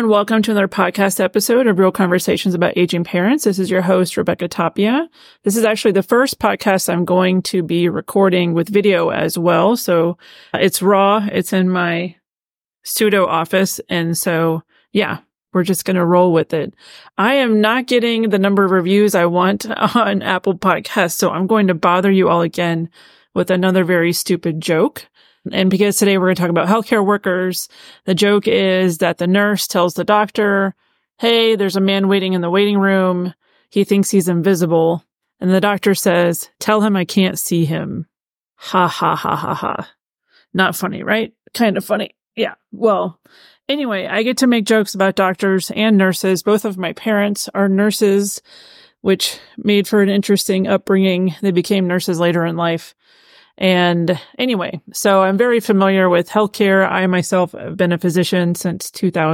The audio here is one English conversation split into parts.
everyone. Welcome to another podcast episode of Real Conversations about Aging Parents. This is your host, Rebecca Tapia. This is actually the first podcast I'm going to be recording with video as well. So it's raw. It's in my pseudo office. And so, yeah, we're just going to roll with it. I am not getting the number of reviews I want on Apple Podcasts. So I'm going to bother you all again with another very stupid joke. And because today we're going to talk about healthcare workers, the joke is that the nurse tells the doctor, hey, there's a man waiting in the waiting room. He thinks he's invisible. And the doctor says, tell him I can't see him. Ha, ha, ha, ha, ha. Not funny, right? Kind of funny. Yeah. Well, anyway, I get to make jokes about doctors and nurses. Both of my parents are nurses, which made for an interesting upbringing. They became nurses later in life. And anyway, so I'm very familiar with healthcare. I myself have been a physician since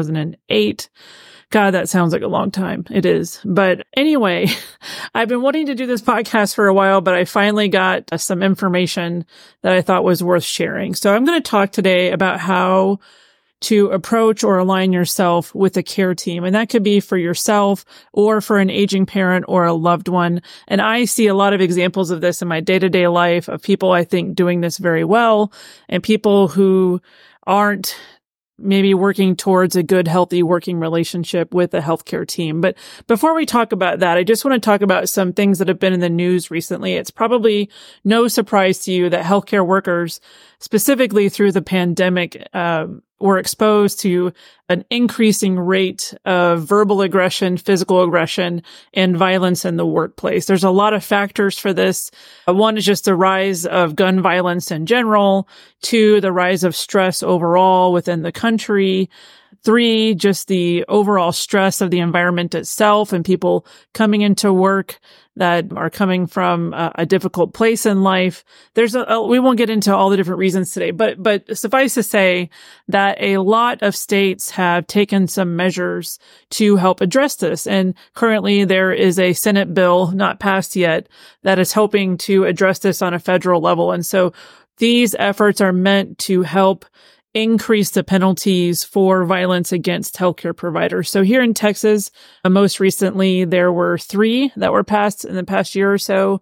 2008. God, that sounds like a long time. It is. But anyway, I've been wanting to do this podcast for a while, but I finally got some information that I thought was worth sharing. So I'm going to talk today about how to approach or align yourself with a care team. And that could be for yourself or for an aging parent or a loved one. And I see a lot of examples of this in my day-to-day life of people I think doing this very well and people who aren't maybe working towards a good, healthy working relationship with a healthcare team. But before we talk about that, I just want to talk about some things that have been in the news recently. It's probably no surprise to you that healthcare workers, specifically through the pandemic, were exposed to an increasing rate of verbal aggression, physical aggression, and violence in the workplace. There's a lot of factors for this. One is just the rise of gun violence in general. 2, the rise of stress overall within the country. 3, just the overall stress of the environment itself and people coming into work that are coming from a difficult place in life. We won't get into all the different reasons today, but suffice to say that a lot of states have taken some measures to help address this. And currently there is a Senate bill, not passed yet, that is helping to address this on a federal level. And so these efforts are meant to help increase the penalties for violence against healthcare providers. So here in Texas, most recently, there were 3 that were passed in the past year or so.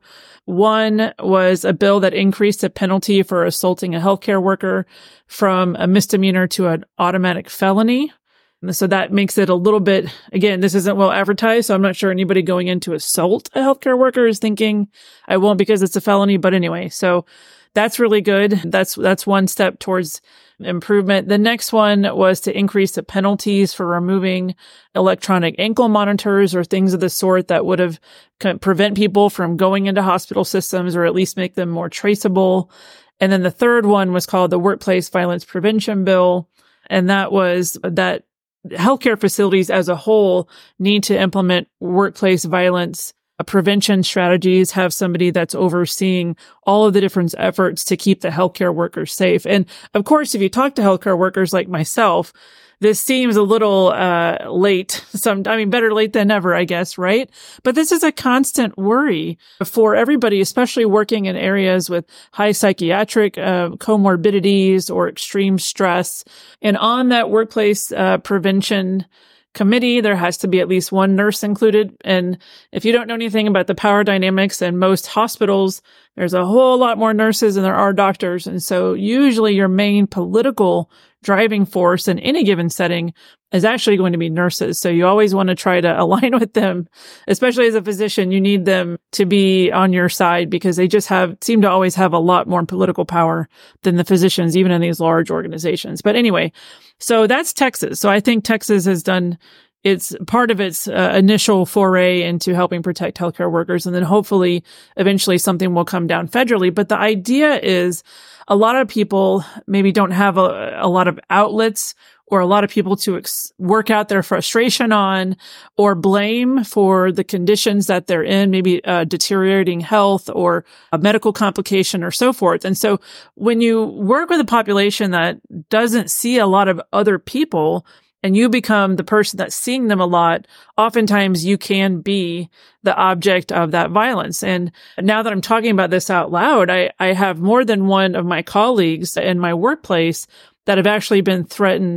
One was a bill that increased the penalty for assaulting a healthcare worker from a misdemeanor to an automatic felony. And so that makes it a little bit, again, this isn't well advertised, so I'm not sure anybody going in to assault a healthcare worker is thinking, I won't because it's a felony. But anyway, so that's really good. That's one step towards improvement. The next one was to increase the penalties for removing electronic ankle monitors or things of the sort that would have prevent people from going into hospital systems or at least make them more traceable. And then the third one was called the Workplace Violence Prevention Bill. And that was that healthcare facilities as a whole need to implement workplace violence prevention strategies, have somebody that's overseeing all of the different efforts to keep the healthcare workers safe. And of course, if you talk to healthcare workers like myself, this seems a little late. Better late than never, I guess, right? But this is a constant worry for everybody, especially working in areas with high psychiatric comorbidities or extreme stress. And on that workplace prevention committee, there has to be at least one nurse included. And if you don't know anything about the power dynamics in most hospitals, there's a whole lot more nurses than there are doctors. And so usually your main political driving force in any given setting is actually going to be nurses. So you always want to try to align with them, especially as a physician. You need them to be on your side because they just seem to always have a lot more political power than the physicians, even in these large organizations. But anyway, so that's Texas. So I think Texas has done it's part of its initial foray into helping protect healthcare workers. And then hopefully eventually something will come down federally. But the idea is a lot of people maybe don't have a lot of outlets or a lot of people to work out their frustration on or blame for the conditions that they're in, maybe deteriorating health or a medical complication or so forth. And so when you work with a population that doesn't see a lot of other people, and you become the person that's seeing them a lot, oftentimes you can be the object of that violence. And now that I'm talking about this out loud, I have more than one of my colleagues in my workplace that have actually been threatened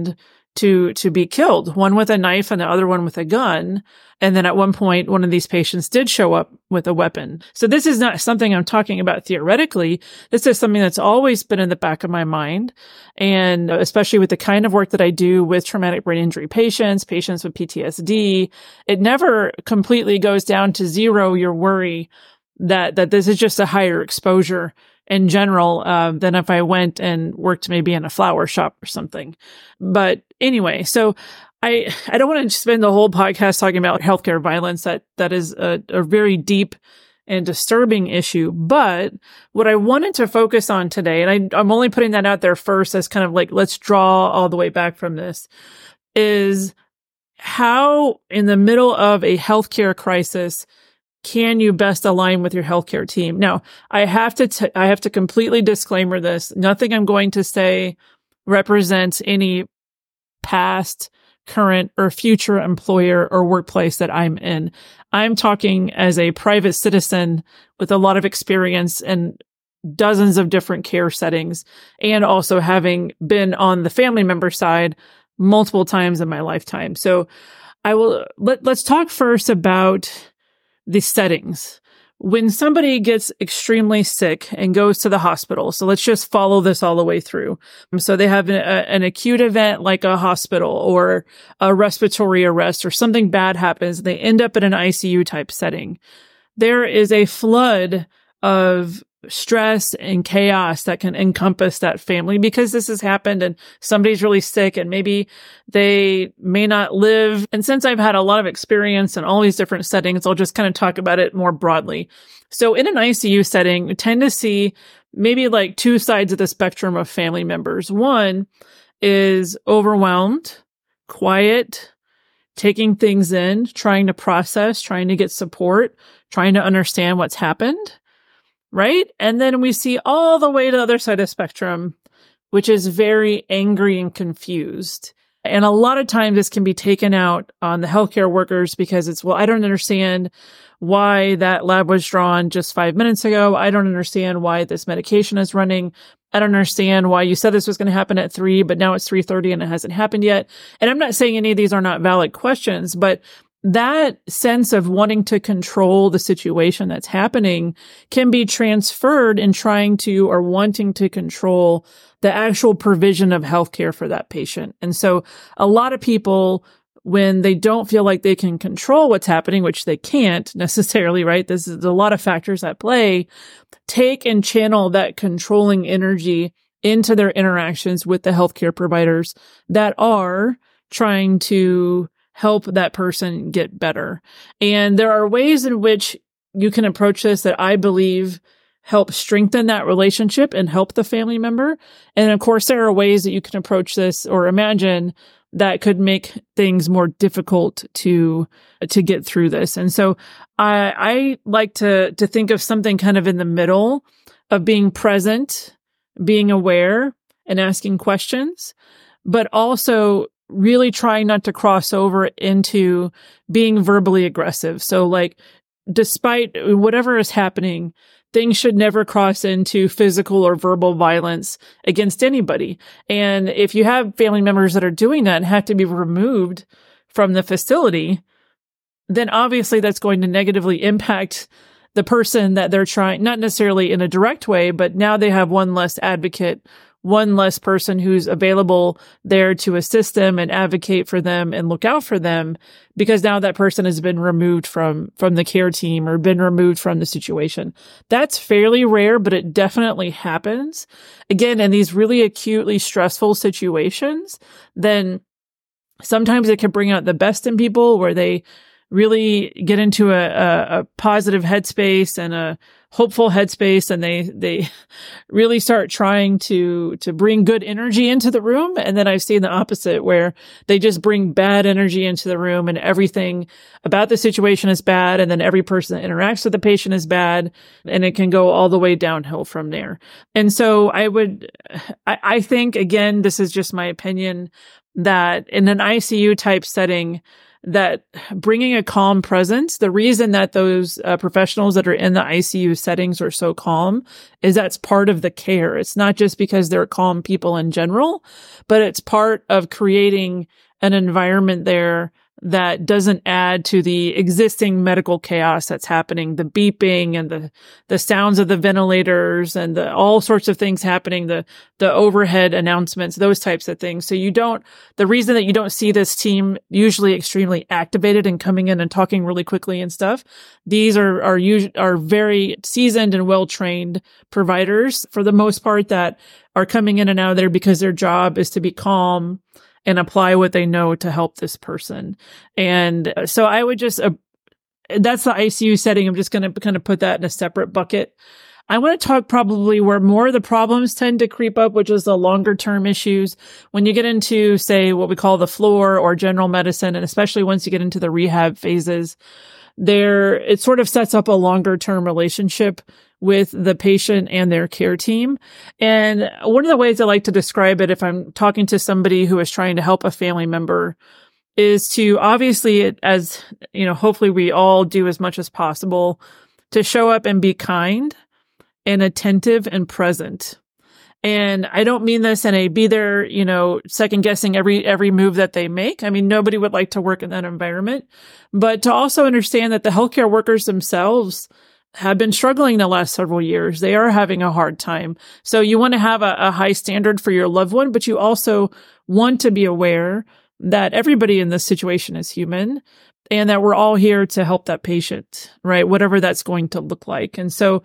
to be killed, one with a knife and the other one with a gun. And then at one point, one of these patients did show up with a weapon. So this is not something I'm talking about theoretically. This is something that's always been in the back of my mind. And especially with the kind of work that I do with traumatic brain injury patients, patients with PTSD, it never completely goes down to zero your worry that this is just a higher exposure in general than if I went and worked maybe in a flower shop or something. But anyway, so I don't want to spend the whole podcast talking about healthcare violence. That is a very deep and disturbing issue. But what I wanted to focus on today, and I'm only putting that out there first as kind of like, let's draw all the way back from this, is how in the middle of a healthcare crisis can you best align with your healthcare team? Now, I have to completely disclaimer this. Nothing I'm going to say represents any past, current, or future employer or workplace that I'm in. I'm talking as a private citizen with a lot of experience in dozens of different care settings, and also having been on the family member side multiple times in my lifetime. So let's talk first about the settings. When somebody gets extremely sick and goes to the hospital, so let's just follow this all the way through. So they have an acute event like a hospital or a respiratory arrest or something bad happens. They end up in an ICU type setting. There is a flood of stress and chaos that can encompass that family because this has happened and somebody's really sick and maybe they may not live. And since I've had a lot of experience in all these different settings, I'll just kind of talk about it more broadly. So in an ICU setting, we tend to see maybe like two sides of the spectrum of family members. One is overwhelmed, quiet, taking things in, trying to process, trying to get support, trying to understand what's happened. Right? And then we see all the way to the other side of the spectrum, which is very angry and confused. And a lot of times this can be taken out on the healthcare workers because it's, well, I don't understand why that lab was drawn just 5 minutes ago. I don't understand why this medication is running. I don't understand why you said this was going to happen at 3, but now it's 3:30 and it hasn't happened yet. And I'm not saying any of these are not valid questions, but that sense of wanting to control the situation that's happening can be transferred in trying to or wanting to control the actual provision of healthcare for that patient. And so a lot of people, when they don't feel like they can control what's happening, which they can't necessarily, right? There's a lot of factors at play, take and channel that controlling energy into their interactions with the healthcare providers that are trying to help that person get better. And there are ways in which you can approach this that I believe help strengthen that relationship and help the family member. And of course, there are ways that you can approach this or imagine that could make things more difficult to get through this. And so I like to think of something kind of in the middle of being present, being aware, and asking questions, but also really trying not to cross over into being verbally aggressive. So like, despite whatever is happening, things should never cross into physical or verbal violence against anybody. And if you have family members that are doing that and have to be removed from the facility, then obviously that's going to negatively impact the person that they're trying, not necessarily in a direct way, but now they have one less advocate, one less person who's available there to assist them and advocate for them and look out for them, because now that person has been removed from the care team or been removed from the situation. That's fairly rare, but it definitely happens. Again, in these really acutely stressful situations, then sometimes it can bring out the best in people where they really get into a positive headspace and a hopeful headspace, and they really start trying to bring good energy into the room. And then I've seen the opposite, where they just bring bad energy into the room and everything about the situation is bad. And then every person that interacts with the patient is bad, and it can go all the way downhill from there. And so I think, again, this is just my opinion, that in an ICU type setting, that bringing a calm presence, the reason that those professionals that are in the ICU settings are so calm is that's part of the care. It's not just because they're calm people in general, but it's part of creating an environment there that doesn't add to the existing medical chaos that's happening, the beeping and the sounds of the ventilators and all sorts of things happening, the overhead announcements, those types of things. So the reason that you don't see this team usually extremely activated and coming in and talking really quickly and stuff, these are very seasoned and well-trained providers for the most part that are coming in and out of there because their job is to be calm and apply what they know to help this person. And so I would just, that's the ICU setting. I'm just going to kind of put that in a separate bucket. I want to talk probably where more of the problems tend to creep up, which is the longer term issues. When you get into, say, what we call the floor or general medicine, and especially once you get into the rehab phases, it sort of sets up a longer term relationship with the patient and their care team. And one of the ways I like to describe it, if I'm talking to somebody who is trying to help a family member, is to obviously, as you know, hopefully we all do as much as possible to show up and be kind and attentive and present. And I don't mean this in a be there, second guessing every move that they make. I mean, nobody would like to work in that environment, but to also understand that the healthcare workers themselves have been struggling the last several years. They are having a hard time. So you want to have a high standard for your loved one, but you also want to be aware that everybody in this situation is human and that we're all here to help that patient, right? Whatever that's going to look like. And so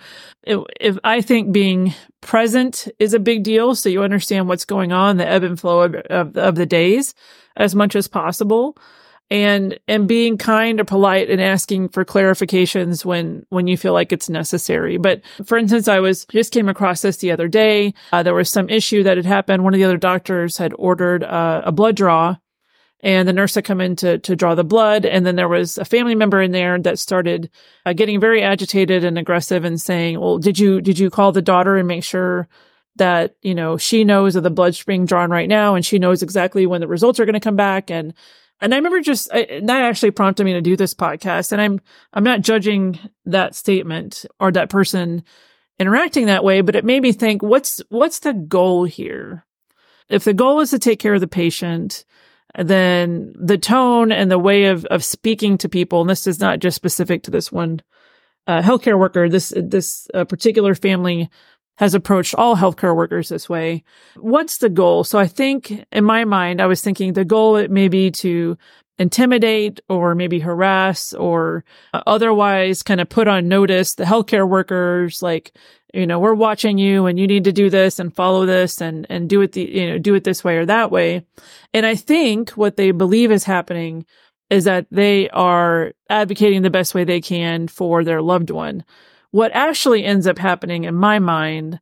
if I think being present is a big deal, so you understand what's going on, the ebb and flow of the days as much as possible. And being kind or polite and asking for clarifications when you feel like it's necessary. But for instance, just came across this the other day. There was some issue that had happened. One of the other doctors had ordered a blood draw, and the nurse had come in to draw the blood. And then there was a family member in there that started getting very agitated and aggressive and saying, well, did you call the daughter and make sure that, she knows of the blood being drawn right now and she knows exactly when the results are going to come back? And I remember that actually prompted me to do this podcast. And I'm not judging that statement or that person interacting that way, but it made me think, what's the goal here? If the goal is to take care of the patient, then the tone and the way of speaking to people, and this is not just specific to this one healthcare worker, this particular family has approached all healthcare workers this way. What's the goal? So I think in my mind, I was thinking the goal it may be to intimidate or maybe harass or otherwise kind of put on notice the healthcare workers, like, we're watching you and you need to do this and follow this and do it do it this way or that way. And I think what they believe is happening is that they are advocating the best way they can for their loved one. What actually ends up happening in my mind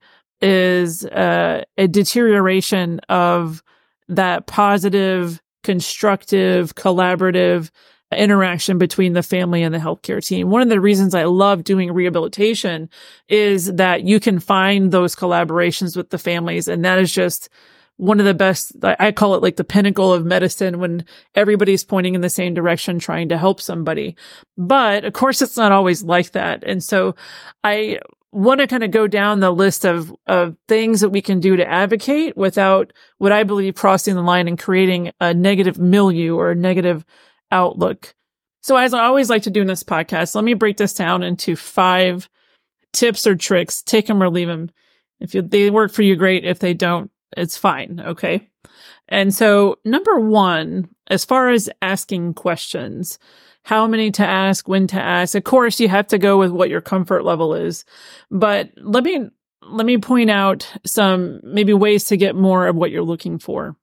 is a deterioration of that positive, constructive, collaborative interaction between the family and the healthcare team. One of the reasons I love doing rehabilitation is that you can find those collaborations with the families. And that is just one of the best, I call it like the pinnacle of medicine when everybody's pointing in the same direction, trying to help somebody. But of course, it's not always like that. And so I want to kind of go down the list of things that we can do to advocate without what I believe crossing the line and creating a negative milieu or a negative outlook. So as I always like to do in this podcast, let me break this down into 5 tips or tricks. Take them or leave them. If they work for you, great. If they don't, it's fine. Okay. And so number 1, as far as asking questions, how many to ask, when to ask, of course, you have to go with what your comfort level is. But let me point out some maybe ways to get more of what you're looking for.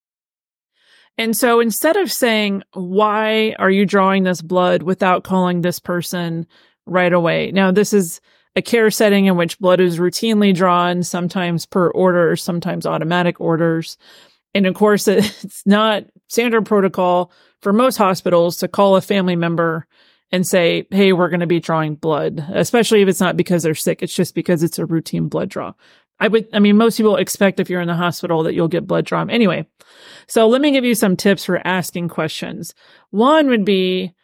And so instead of saying, why are you drawing this blood without calling this person right away? Now, this is a care setting in which blood is routinely drawn, sometimes per order, sometimes automatic orders. And of course, it's not standard protocol for most hospitals to call a family member and say, hey, we're going to be drawing blood, especially if it's not because they're sick. It's just because it's a routine blood draw. most people expect if you're in the hospital that you'll get blood drawn. Anyway, so let me give you some tips for asking questions. One would be,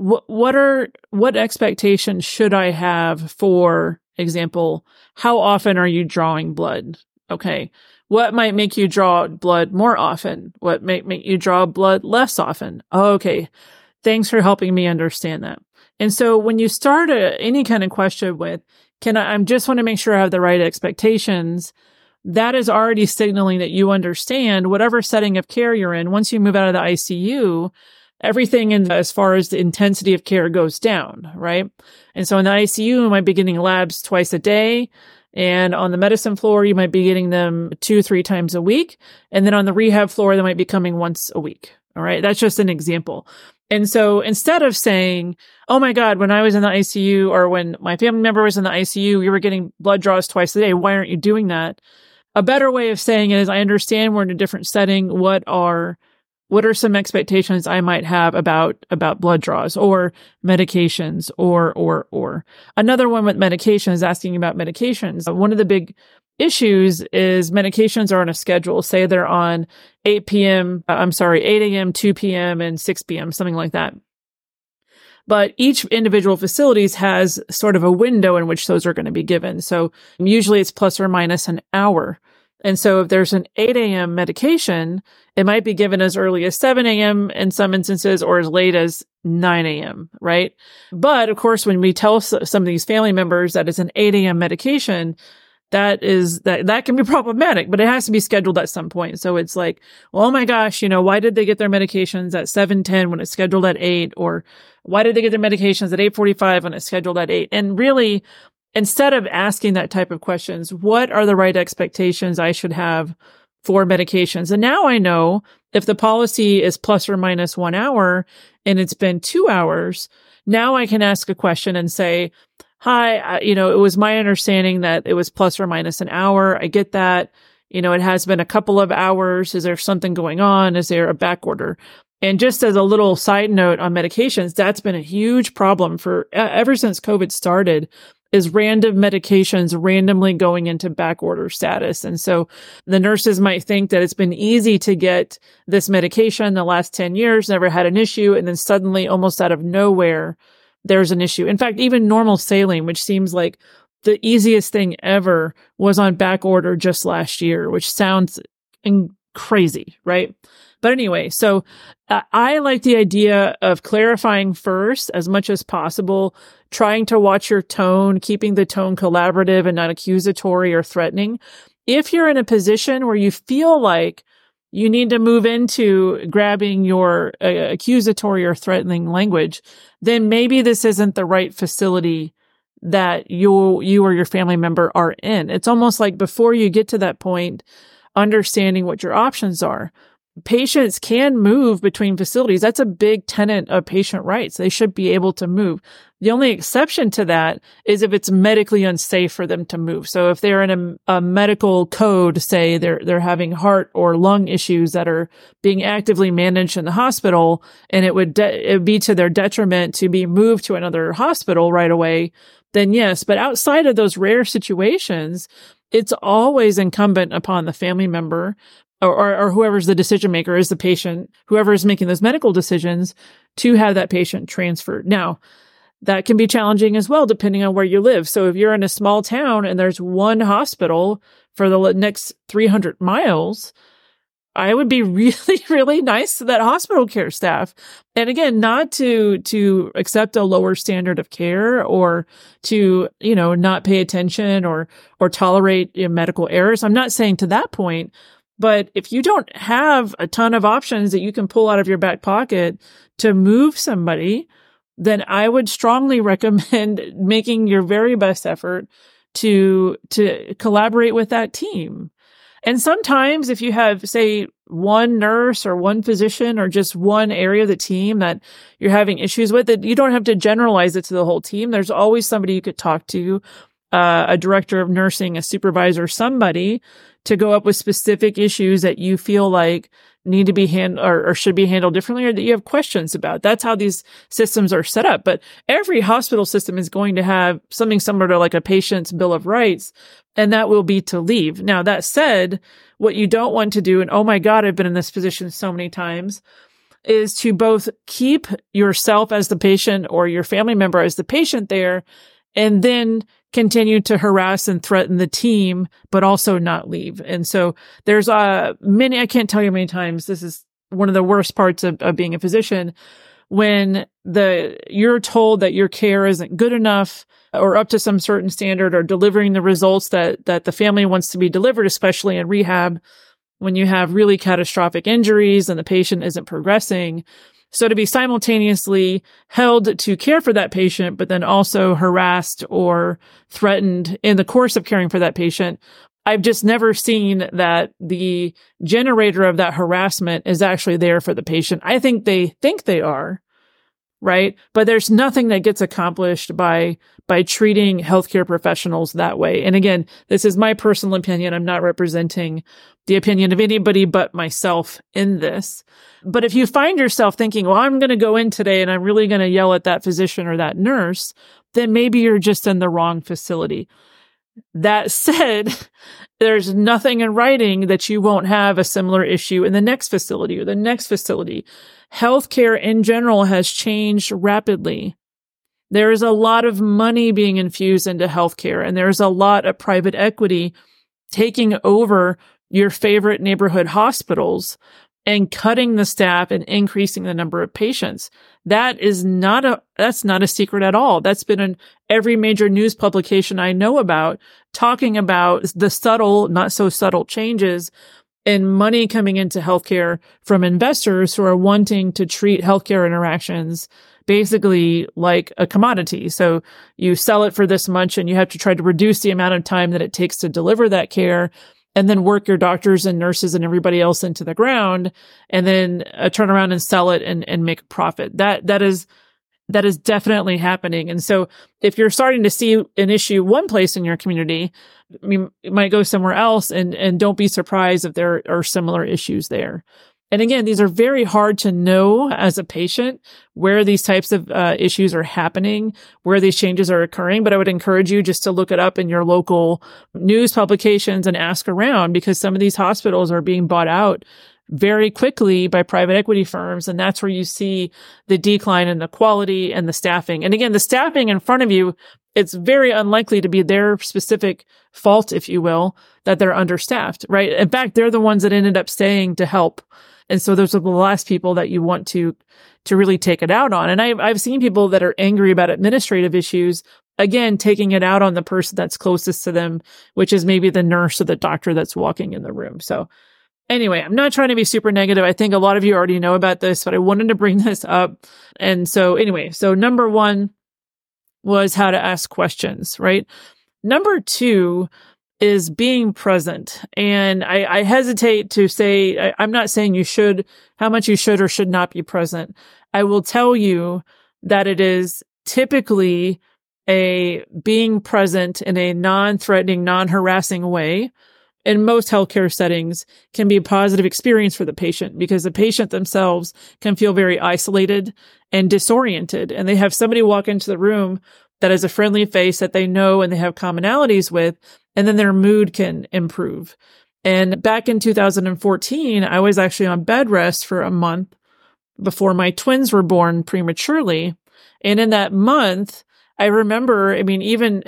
what expectations should I have? For example, how often are you drawing blood? Okay. What might make you draw blood more often? What might make you draw blood less often? Oh, okay. Thanks for helping me understand that. And so when you start any kind of question with, I just want to make sure I have the right expectations, that is already signaling that you understand whatever setting of care you're in. Once you move out of the ICU, everything as far as the intensity of care goes down, right? And so in the ICU, you might be getting labs twice a day. And on the medicine floor, you might be getting them 2-3 times a week. And then on the rehab floor, they might be coming once a week. All right. That's just an example. And so instead of saying, oh my God, when I was in the ICU or when my family member was in the ICU, we were getting blood draws twice a day. Why aren't you doing that? A better way of saying it is, I understand we're in a different setting. What are some expectations I might have about blood draws or medications or another one with medication is asking about medications. One of the big issues is medications are on a schedule. Say they're on 8 a.m., 2 p.m., and 6 p.m., something like that. But each individual facilities has sort of a window in which those are going to be given. So usually it's plus or minus an hour. And so if there's an 8 a.m. medication, it might be given as early as 7 a.m. in some instances or as late as 9 a.m., right? But of course, when we tell some of these family members that it's an 8 a.m. medication, that can be problematic, but it has to be scheduled at some point. So it's like, well, oh my gosh, why did they get their medications at 7:10 when it's scheduled at 8? Or why did they get their medications at 8:45 when it's scheduled at 8? And really, instead of asking that type of questions, what are the right expectations I should have for medications? And now I know if the policy is plus or minus 1 hour and it's been 2 hours, now I can ask a question and say, hi, it was my understanding that it was plus or minus an hour. I get that. It has been a couple of hours. Is there something going on? Is there a back order? And just as a little side note on medications, that's been a huge problem for ever since COVID started, is random medications randomly going into back order status. And so the nurses might think that it's been easy to get this medication the last 10 years, never had an issue. And then suddenly, almost out of nowhere, there's an issue. In fact, even normal saline, which seems like the easiest thing ever, was on back order just last year, which sounds crazy, right? But anyway, so I like the idea of clarifying first as much as possible, trying to watch your tone, keeping the tone collaborative and not accusatory or threatening. If you're in a position where you feel like you need to move into grabbing your accusatory or threatening language, then maybe this isn't the right facility that you or your family member are in. It's almost like before you get to that point, understanding what your options are. Patients can move between facilities. That's a big tenet of patient rights. They should be able to move. The only exception to that is if it's medically unsafe for them to move. So if they're in a medical code, say they're having heart or lung issues that are being actively managed in the hospital, and it would be to their detriment to be moved to another hospital right away, then yes. But outside of those rare situations, it's always incumbent upon the family member or whoever's the decision maker, is the patient, whoever is making those medical decisions, to have that patient transferred. Now, that can be challenging as well, depending on where you live. So if you're in a small town and there's one hospital for the next 300 miles, I would be really, really nice to that hospital care staff. And again, not to accept a lower standard of care or to, not pay attention or tolerate medical errors. I'm not saying to that point. But if you don't have a ton of options that you can pull out of your back pocket to move somebody, then I would strongly recommend making your very best effort to collaborate with that team. And sometimes if you have, say, one nurse or one physician or just one area of the team that you're having issues with, that you don't have to generalize it to the whole team. There's always somebody you could talk to, a director of nursing, a supervisor, somebody to go up with specific issues that you feel like need to be handled or should be handled differently, or that you have questions about. That's how these systems are set up. But every hospital system is going to have something similar to like a patient's bill of rights, and that will be to leave. Now, that said, what you don't want to do, and oh my God, I've been in this position so many times, is to both keep yourself as the patient or your family member as the patient there, and then continue to harass and threaten the team, but also not leave. And so there's I can't tell you how many times, this is one of the worst parts of being a physician, when you're told that your care isn't good enough or up to some certain standard or delivering the results that the family wants to be delivered, especially in rehab, when you have really catastrophic injuries and the patient isn't progressing. So to be simultaneously held to care for that patient, but then also harassed or threatened in the course of caring for that patient, I've just never seen that the generator of that harassment is actually there for the patient. I think they are, right? But there's nothing that gets accomplished by treating healthcare professionals that way. And again, this is my personal opinion. I'm not representing the opinion of anybody but myself in this. But if you find yourself thinking, well, I'm going to go in today and I'm really going to yell at that physician or that nurse, then maybe you're just in the wrong facility. That said, there's nothing in writing that you won't have a similar issue in the next facility or the next facility. Healthcare in general has changed rapidly. There is a lot of money being infused into healthcare, and there's a lot of private equity taking over your favorite neighborhood hospitals and cutting the staff and increasing the number of patients. That's not a secret at all. That's been in every major news publication I know about, talking about the subtle, not so subtle changes in money coming into healthcare from investors who are wanting to treat healthcare interactions basically like a commodity. So you sell it for this much and you have to try to reduce the amount of time that it takes to deliver that care, and then work your doctors and nurses and everybody else into the ground, and then turn around and sell it and make a profit. That is definitely happening. And so if you're starting to see an issue one place in your community, I mean, it might go somewhere else, and don't be surprised if there are similar issues there. And again, these are very hard to know as a patient where these types of issues are happening, where these changes are occurring. But I would encourage you just to look it up in your local news publications and ask around, because some of these hospitals are being bought out very quickly by private equity firms. And that's where you see the decline in the quality and the staffing. And again, the staffing in front of you, it's very unlikely to be their specific fault, if you will, that they're understaffed, right? In fact, they're the ones that ended up staying to help. And so those are the last people that you want to really take it out on. And I've seen people that are angry about administrative issues, again, taking it out on the person that's closest to them, which is maybe the nurse or the doctor that's walking in the room. So anyway, I'm not trying to be super negative. I think a lot of you already know about this, but I wanted to bring this up. And so anyway, so number one was how to ask questions, right? Number two is being present. And I hesitate to say, I'm not saying how much you should or should not be present. I will tell you that it is typically a being present in a non-threatening, non-harassing way in most healthcare settings can be a positive experience for the patient, because the patient themselves can feel very isolated and disoriented. And they have somebody walk into the room that is a friendly face that they know and they have commonalities with, and then their mood can improve. And back in 2014, I was actually on bed rest for a month before my twins were born prematurely. And in that month, I remember, even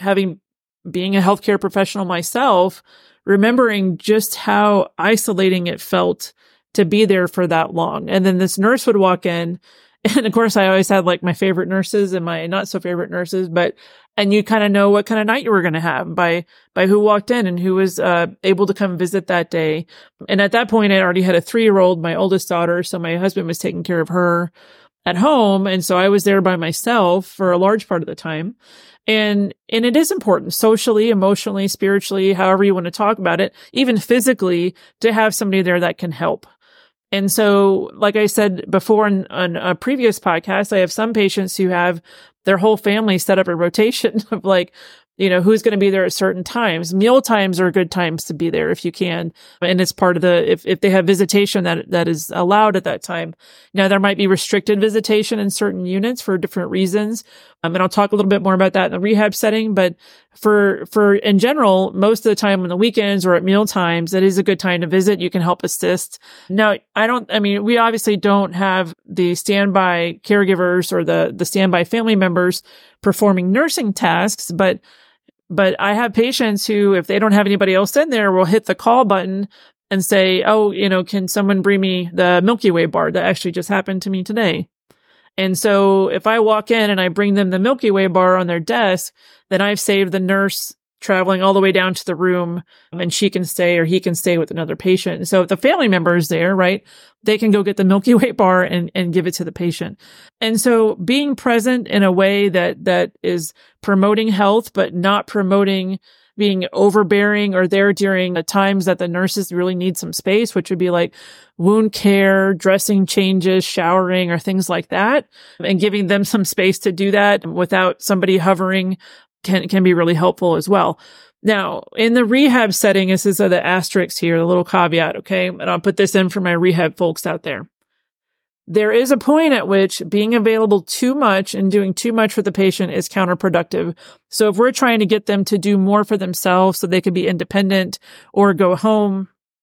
being a healthcare professional myself, remembering just how isolating it felt to be there for that long. And then this nurse would walk in. And of course, I always had like my favorite nurses and my not so favorite nurses, and you kind of know what kind of night you were going to have by who walked in and who was able to come visit that day. And at that point, I already had a 3-year-old, my oldest daughter. So my husband was taking care of her at home. And so I was there by myself for a large part of the time. And it is important socially, emotionally, spiritually, however you want to talk about it, even physically, to have somebody there that can help. And so, like I said before on a previous podcast, I have some patients who have their whole family set up a rotation of who's going to be there at certain times. Meal times are good times to be there if you can. And it's part of if they have visitation that is allowed at that time. Now, there might be restricted visitation in certain units for different reasons. And I'll talk a little bit more about that in the rehab setting. But for in general, most of the time on the weekends or at meal times, it is a good time to visit. You can help assist. Now, we obviously don't have the standby caregivers or the standby family members performing nursing tasks, but I have patients who, if they don't have anybody else in there, will hit the call button and say, oh, can someone bring me the Milky Way bar? That actually just happened to me today. And so if I walk in and I bring them the Milky Way bar on their desk, then I've saved the nurse traveling all the way down to the room, and she can stay or he can stay with another patient. And so if the family member is there, right, they can go get the Milky Way bar and give it to the patient. And so being present in a way that is promoting health, but not promoting being overbearing or there during the times that the nurses really need some space, which would be like wound care, dressing changes, showering, or things like that, and giving them some space to do that without somebody hovering can be really helpful as well. Now, in the rehab setting, this is the asterisk here, the little caveat, okay? And I'll put this in for my rehab folks out there. There is a point at which being available too much and doing too much for the patient is counterproductive. So if we're trying to get them to do more for themselves so they can be independent or go home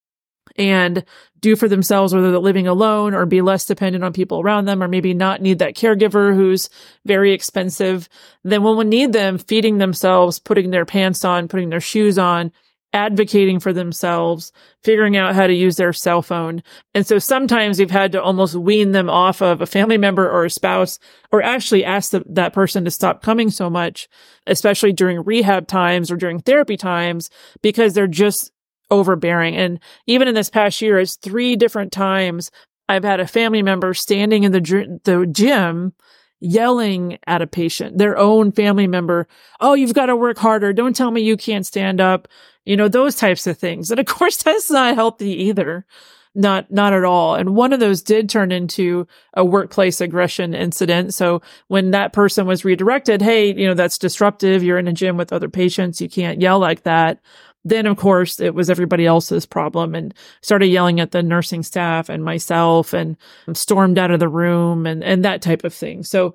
and do for themselves, whether they're living alone or be less dependent on people around them, or maybe not need that caregiver who's very expensive, then when we need them feeding themselves, putting their pants on, putting their shoes on, advocating for themselves, figuring out how to use their cell phone. And so sometimes we've had to almost wean them off of a family member or a spouse, or actually ask that person to stop coming so much, especially during rehab times or during therapy times, because they're just overbearing. And even in this past year, it's 3 different times I've had a family member standing in the gym yelling at a patient, their own family member. Oh, you've got to work harder. Don't tell me you can't stand up. Those types of things. And of course, that's not healthy either. Not at all. And one of those did turn into a workplace aggression incident. So when that person was redirected, hey, that's disruptive. You're in a gym with other patients. You can't yell like that. Then, of course, it was everybody else's problem, and started yelling at the nursing staff and myself, and stormed out of the room and that type of thing. So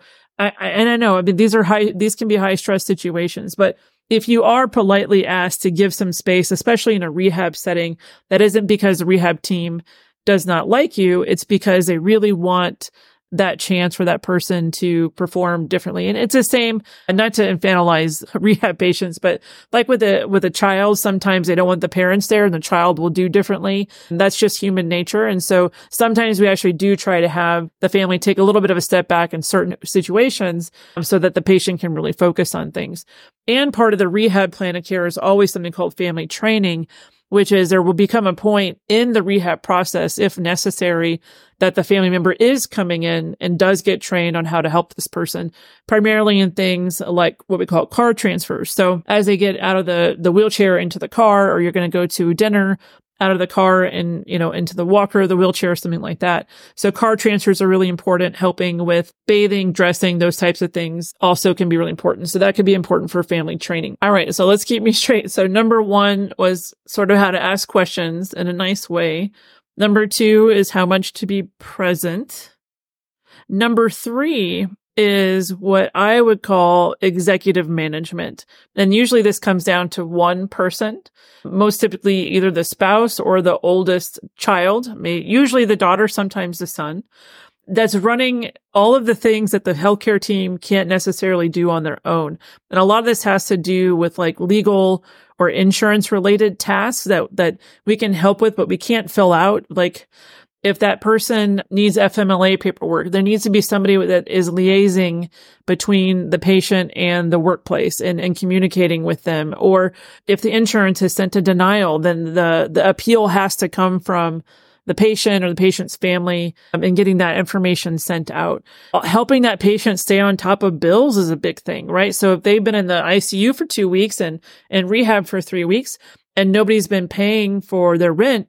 I know, these can be high stress situations, but if you are politely asked to give some space, especially in a rehab setting, that isn't because the rehab team does not like you. It's because they really want that chance for that person to perform differently. And it's the same, and not to infantilize rehab patients, but like with a child, sometimes they don't want the parents there and the child will do differently. And that's just human nature. And so sometimes we actually do try to have the family take a little bit of a step back in certain situations so that the patient can really focus on things. And part of the rehab plan of care is always something called family training, which is there will become a point in the rehab process, if necessary, that the family member is coming in and does get trained on how to help this person, primarily in things like what we call car transfers. So as they get out of the wheelchair into the car, or you're going to go to dinner, out of the car and, into the walker, the wheelchair, something like that. So car transfers are really important. Helping with bathing, dressing, those types of things also can be really important. So that could be important for family training. All right. So let's keep me straight. So number 1 was sort of how to ask questions in a nice way. Number 2 is how much to be present. Number 3 is what I would call executive management. And usually this comes down to one person, most typically either the spouse or the oldest child, usually the daughter, sometimes the son, that's running all of the things that the healthcare team can't necessarily do on their own. And a lot of this has to do with like legal or insurance related tasks that we can help with, but we can't fill out. Like, if that person needs FMLA paperwork, there needs to be somebody that is liaising between the patient and the workplace and communicating with them. Or if the insurance has sent a denial, then the appeal has to come from the patient or the patient's family and getting that information sent out. Helping that patient stay on top of bills is a big thing, right? So if they've been in the ICU for 2 weeks and rehab for 3 weeks and nobody's been paying for their rent,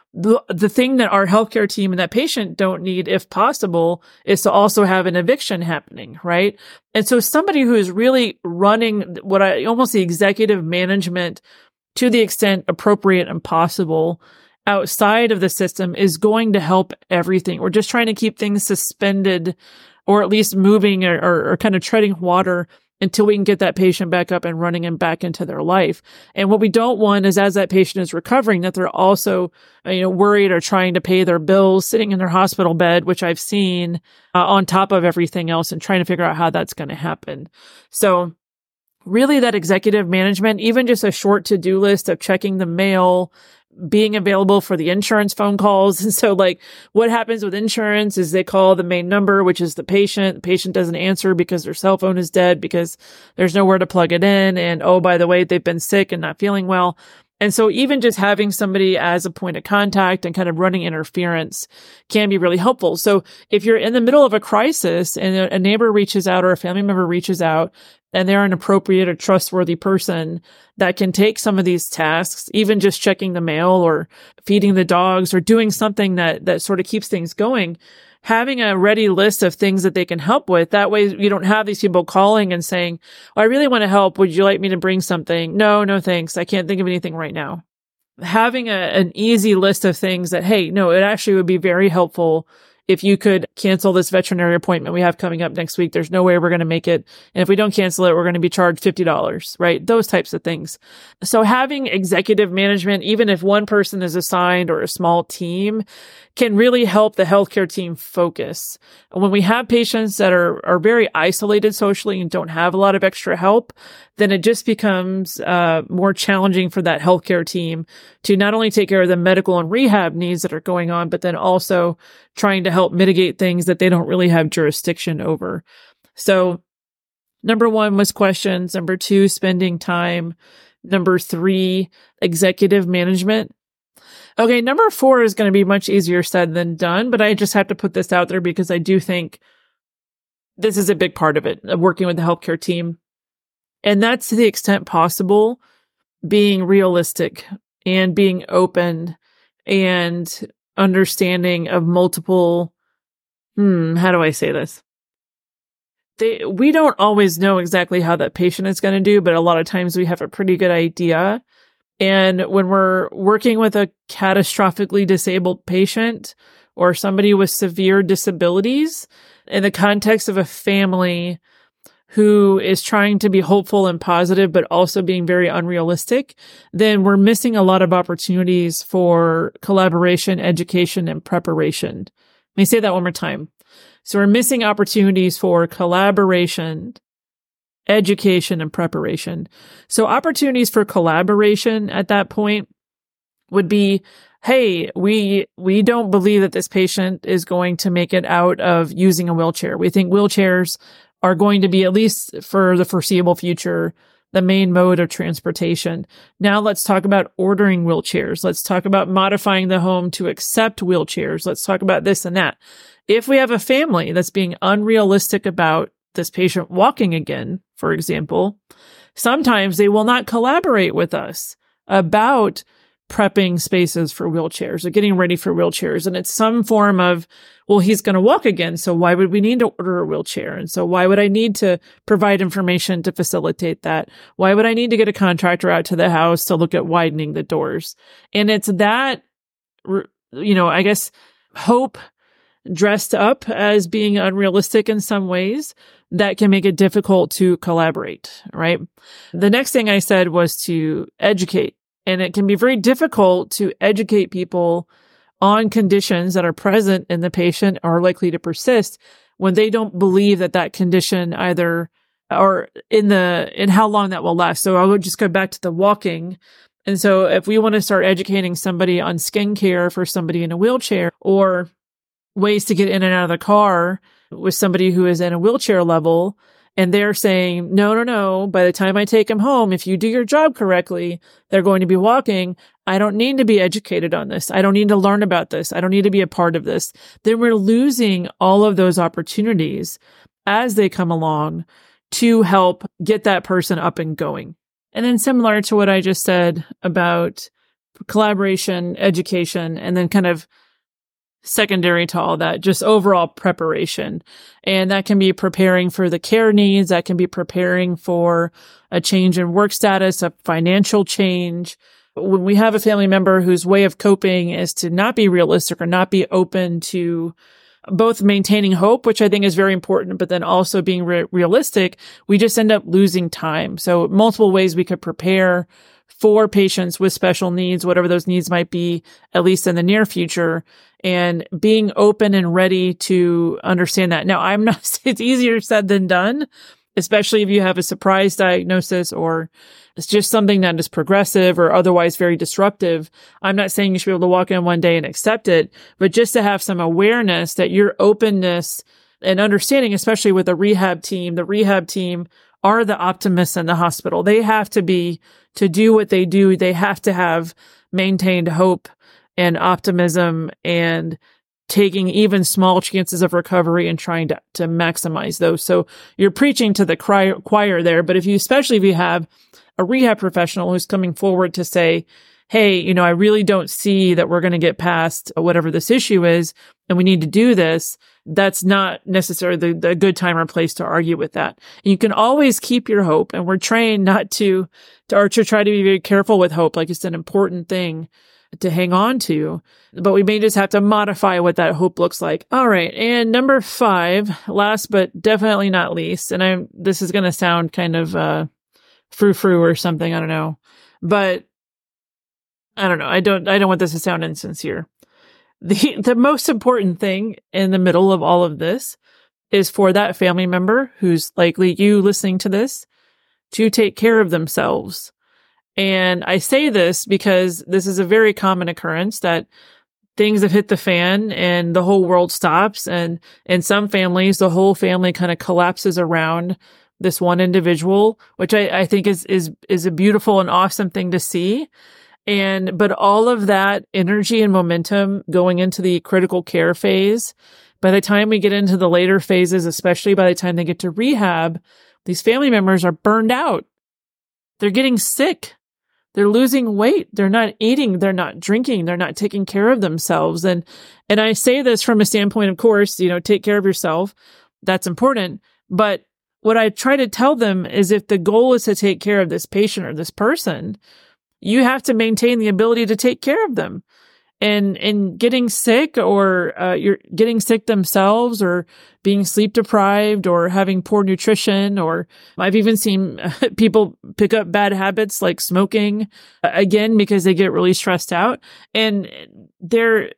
The thing that our healthcare team and that patient don't need, if possible, is to also have an eviction happening, right? And so somebody who is really running almost the executive management to the extent appropriate and possible outside of the system is going to help everything. We're just trying to keep things suspended or at least moving or kind of treading water until we can get that patient back up and running and back into their life. And what we don't want is, as that patient is recovering, that they're also, worried or trying to pay their bills, sitting in their hospital bed, which I've seen on top of everything else, and trying to figure out how that's going to happen. So really that executive management, even just a short to-do list of checking the mail, being available for the insurance phone calls. And so what happens with insurance is they call the main number, which is the patient. The patient doesn't answer because their cell phone is dead because there's nowhere to plug it in. And oh, by the way, they've been sick and not feeling well. And so even just having somebody as a point of contact and kind of running interference can be really helpful. So if you're in the middle of a crisis and a neighbor reaches out or a family member reaches out and they're an appropriate or trustworthy person that can take some of these tasks, even just checking the mail or feeding the dogs or doing something that sort of keeps things going, having a ready list of things that they can help with. That way you don't have these people calling and saying, I really want to help. Would you like me to bring something? No, thanks. I can't think of anything right now. Having an easy list of things that, hey, no, it actually would be very helpful if you could cancel this veterinary appointment we have coming up next week. There's no way we're going to make it. And if we don't cancel it, we're going to be charged $50, right? Those types of things. So having executive management, even if one person is assigned or a small team, can really help the healthcare team focus. When we have patients that are very isolated socially and don't have a lot of extra help, then it just becomes more challenging for that healthcare team to not only take care of the medical and rehab needs that are going on, but then also trying to help mitigate things that they don't really have jurisdiction over. So number 1 was questions. Number 2, spending time. Number 3, executive management. Okay, number 4 is going to be much easier said than done, but I just have to put this out there because I do think this is a big part of it, of working with the healthcare team. And that's, to the extent possible, being realistic and being open and understanding of multiple, how do I say this? We don't always know exactly how that patient is going to do, but a lot of times we have a pretty good idea. And when we're working with a catastrophically disabled patient or somebody with severe disabilities, in the context of a family who is trying to be hopeful and positive, but also being very unrealistic, then we're missing a lot of opportunities for collaboration, education, and preparation. Let me say that one more time. So we're missing opportunities for collaboration, education, and preparation. So opportunities for collaboration at that point would be, hey, we don't believe that this patient is going to make it out of using a wheelchair. We think wheelchairs are going to be, at least for the foreseeable future, the main mode of transportation. Now let's talk about ordering wheelchairs. Let's talk about modifying the home to accept wheelchairs. Let's talk about this and that. If we have a family that's being unrealistic about this patient walking again, for example, sometimes they will not collaborate with us about prepping spaces for wheelchairs or getting ready for wheelchairs. And it's some form of, well, he's going to walk again. So why would we need to order a wheelchair? And so why would I need to provide information to facilitate that? Why would I need to get a contractor out to the house to look at widening the doors? And it's that, I guess, hope dressed up as being unrealistic in some ways that can make it difficult to collaborate, right? The next thing I said was to educate. And it can be very difficult to educate people on conditions that are present in the patient or are likely to persist when they don't believe that condition either, or in how long that will last. So I would just go back to the walking. And so if we want to start educating somebody on skincare for somebody in a wheelchair, or ways to get in and out of the car with somebody who is in a wheelchair level, and they're saying, no, by the time I take them home, if you do your job correctly, they're going to be walking. I don't need to be educated on this. I don't need to learn about this. I don't need to be a part of this. Then we're losing all of those opportunities as they come along to help get that person up and going. And then similar to what I just said about collaboration, education, and then kind of secondary to all that, just overall preparation. And that can be preparing for the care needs. That can be preparing for a change in work status, a financial change. When we have a family member whose way of coping is to not be realistic or not be open to both maintaining hope, which I think is very important, but then also being realistic, we just end up losing time. So multiple ways we could prepare for patients with special needs, whatever those needs might be, at least in the near future, and being open and ready to understand that. Now, it's easier said than done, especially if you have a surprise diagnosis or it's just something that is progressive or otherwise very disruptive. I'm not saying you should be able to walk in one day and accept it, but just to have some awareness that your openness and understanding, especially with the rehab team are the optimists in the hospital. They have to do what they do. They have to have maintained hope and optimism and taking even small chances of recovery and trying to maximize those. So you're preaching to the choir there. But especially if you have a rehab professional who's coming forward to say, hey, I really don't see that we're going to get past whatever this issue is, and we need to do this, that's not necessarily the good time or place to argue with that. And you can always keep your hope, and we're trained not to try to be very careful with hope. Like, it's an important thing to hang on to, but we may just have to modify what that hope looks like. All right. And number 5, last but definitely not least, and this is going to sound kind of, frou-frou or something. I don't know, but I don't know. I don't want this to sound insincere. The most important thing in the middle of all of this is for that family member who's likely you listening to this to take care of themselves. And I say this because this is a very common occurrence that things have hit the fan and the whole world stops. And in some families, the whole family kind of collapses around this one individual, which I think is a beautiful and awesome thing to see. But all of that energy and momentum going into the critical care phase, by the time we get into the later phases, especially by the time they get to rehab, these family members are burned out. They're getting sick. They're losing weight. They're not eating. They're not drinking. They're not taking care of themselves. And I say this from a standpoint, of course, take care of yourself. That's important. But what I try to tell them is if the goal is to take care of this patient or this person, you have to maintain the ability to take care of them. And getting sick or you're getting sick themselves or being sleep deprived or having poor nutrition, or I've even seen people pick up bad habits like smoking again because they get really stressed out. And they're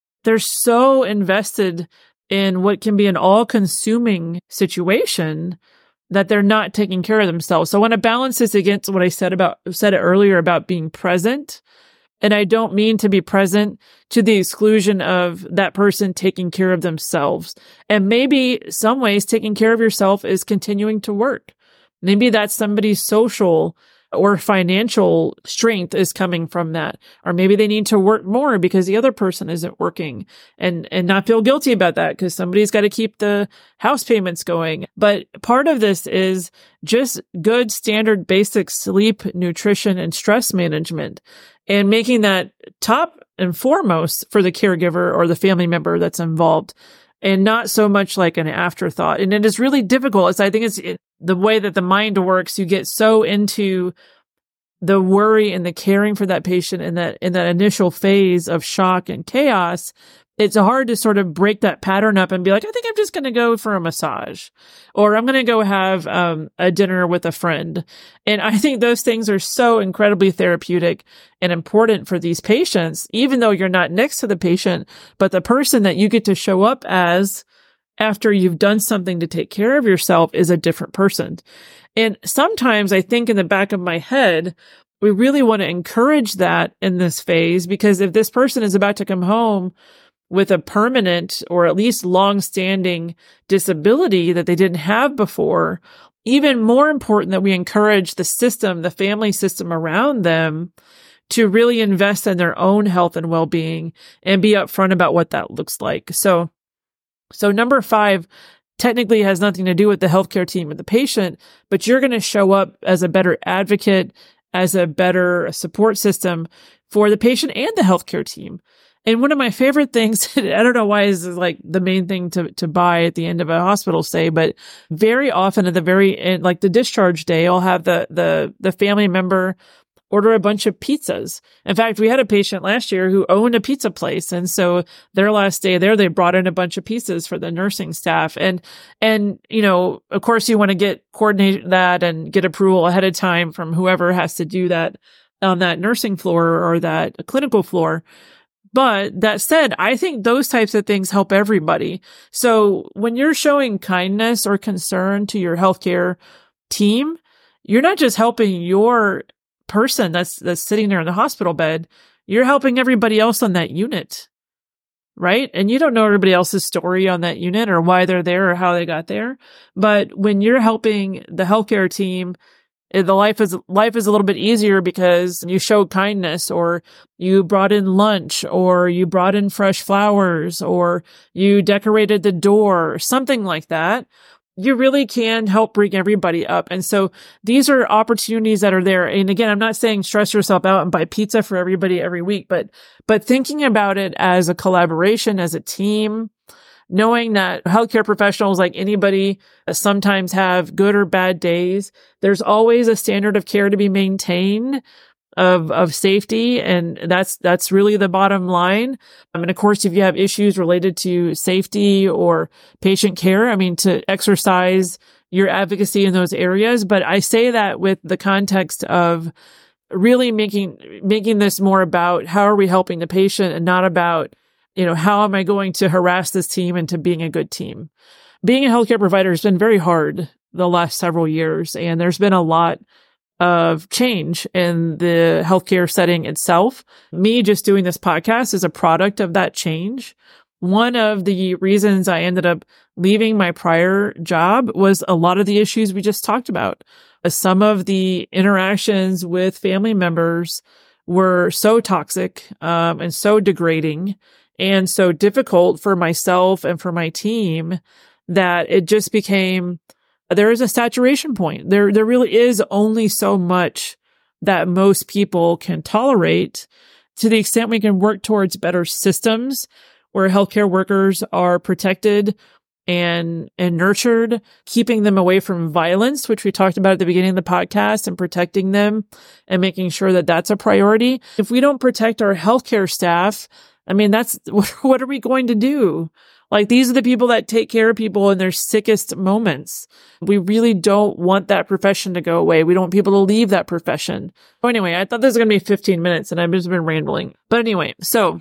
so invested in what can be an all-consuming situation that they're not taking care of themselves. So I want to balance this against what I said it earlier about being present. And I don't mean to be present to the exclusion of that person taking care of themselves. And maybe some ways taking care of yourself is continuing to work. Maybe that's somebody's social or financial strength is coming from that. Or maybe they need to work more because the other person isn't working and not feel guilty about that because somebody's got to keep the house payments going. But part of this is just good standard basic sleep, nutrition, and stress management, and making that top and foremost for the caregiver or the family member that's involved, and not so much like an afterthought. And it is really difficult. I think it's the way that the mind works. You get so into the worry and the caring for that patient in that initial phase of shock and chaos. It's hard to sort of break that pattern up and be like, I think I'm just going to go for a massage, or I'm going to go have a dinner with a friend. And I think those things are so incredibly therapeutic and important for these patients, even though you're not next to the patient, but the person that you get to show up as after you've done something to take care of yourself is a different person. And sometimes I think in the back of my head, we really want to encourage that in this phase, because if this person is about to come home with a permanent or at least long-standing disability that they didn't have before, even more important that we encourage the system, the family system around them, to really invest in their own health and well-being and be upfront about what that looks like. So number 5 technically has nothing to do with the healthcare team or the patient, but you're going to show up as a better advocate, as a better support system for the patient and the healthcare team. And one of my favorite things, I don't know why is like the main thing to buy at the end of a hospital stay, but very often at the very end, like the discharge day, I'll have the family member order a bunch of pizzas. In fact, we had a patient last year who owned a pizza place. And so their last day there, they brought in a bunch of pizzas for the nursing staff. And, of course you want to coordinate that and get approval ahead of time from whoever has to do that on that nursing floor or that clinical floor. But that said, I think those types of things help everybody. So when you're showing kindness or concern to your healthcare team, you're not just helping your person that's sitting there in the hospital bed, you're helping everybody else on that unit, right? And you don't know everybody else's story on that unit or why they're there or how they got there. But when you're helping the healthcare team, the life is a little bit easier because you showed kindness, or you brought in lunch, or you brought in fresh flowers, or you decorated the door, something like that. You really can help bring everybody up. And so these are opportunities that are there. And again, I'm not saying stress yourself out and buy pizza for everybody every week, but thinking about it as a collaboration, as a team, knowing that healthcare professionals, like anybody, sometimes have good or bad days. There's always a standard of care to be maintained of safety. And that's really the bottom line. I mean, of course, if you have issues related to safety or patient care, to exercise your advocacy in those areas. But I say that with the context of really making this more about how are we helping the patient and not about, how am I going to harass this team into being a good team? Being a healthcare provider has been very hard the last several years, and there's been a lot of change in the healthcare setting itself. Me just doing this podcast is a product of that change. One of the reasons I ended up leaving my prior job was a lot of the issues we just talked about. Some of the interactions with family members were so toxic and so degrading and so difficult for myself and for my team that it just became, there is a saturation point. There really is only so much that most people can tolerate. To the extent we can work towards better systems where healthcare workers are protected and nurtured, keeping them away from violence, which we talked about at the beginning of the podcast, and protecting them and making sure that that's a priority. If we don't protect our healthcare staff, that's, what are we going to do? Like, these are the people that take care of people in their sickest moments. We really don't want that profession to go away. We don't want people to leave that profession. So anyway, I thought this was going to be 15 minutes and I've just been rambling. But anyway, so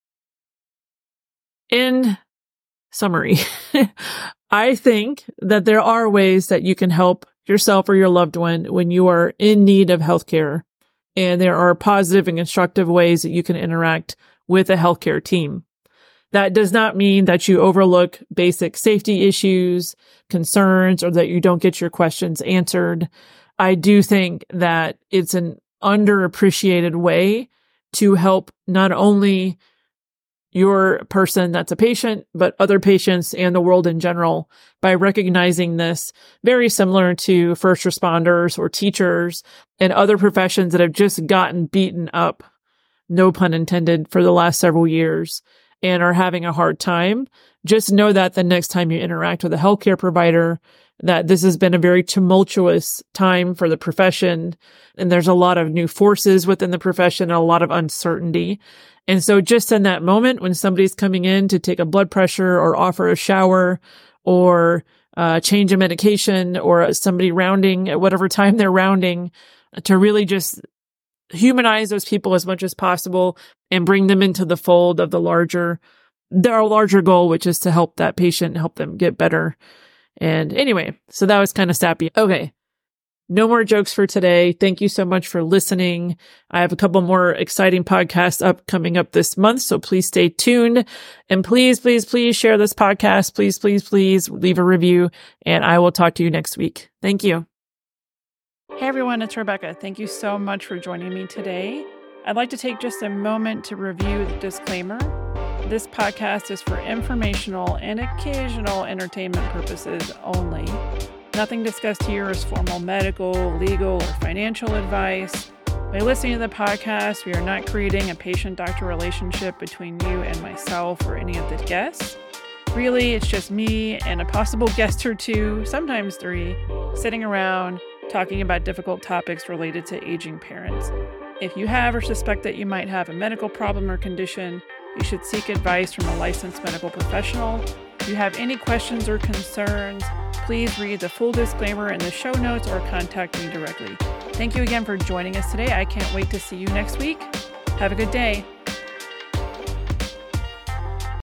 in summary, I think that there are ways that you can help yourself or your loved one when you are in need of healthcare. And there are positive and constructive ways that you can interact with a healthcare team. That does not mean that you overlook basic safety issues, concerns, or that you don't get your questions answered. I do think that it's an underappreciated way to help not only your person that's a patient, but other patients and the world in general by recognizing this, very similar to first responders or teachers and other professions that have just gotten beaten up, no pun intended, for the last several years and are having a hard time. Just know that the next time you interact with a healthcare provider, that this has been a very tumultuous time for the profession. And there's a lot of new forces within the profession and a lot of uncertainty. And so just in that moment when somebody's coming in to take a blood pressure or offer a shower or change a medication, or somebody rounding at whatever time they're rounding, to really just humanize those people as much as possible and bring them into the fold of our larger goal, which is to help that patient, help them get better. And anyway, so that was kind of sappy. Okay. No more jokes for today. Thank you so much for listening. I have a couple more exciting podcasts coming up this month, so please stay tuned. And please, please, please share this podcast. Please, please, please leave a review, and I will talk to you next week. Thank you. Hey everyone, it's Rebecca. Thank you so much for joining me today. I'd like to take just a moment to review the disclaimer. This podcast is for informational and occasional entertainment purposes only. Nothing discussed here is formal medical, legal, or financial advice. By listening to the podcast, we are not creating a patient-doctor relationship between you and myself or any of the guests. Really, it's just me and a possible guest or two, sometimes three, sitting around talking about difficult topics related to aging parents. If you have or suspect that you might have a medical problem or condition, you should seek advice from a licensed medical professional. If you have any questions or concerns, please read the full disclaimer in the show notes or contact me directly. Thank you again for joining us today. I can't wait to see you next week. Have a good day.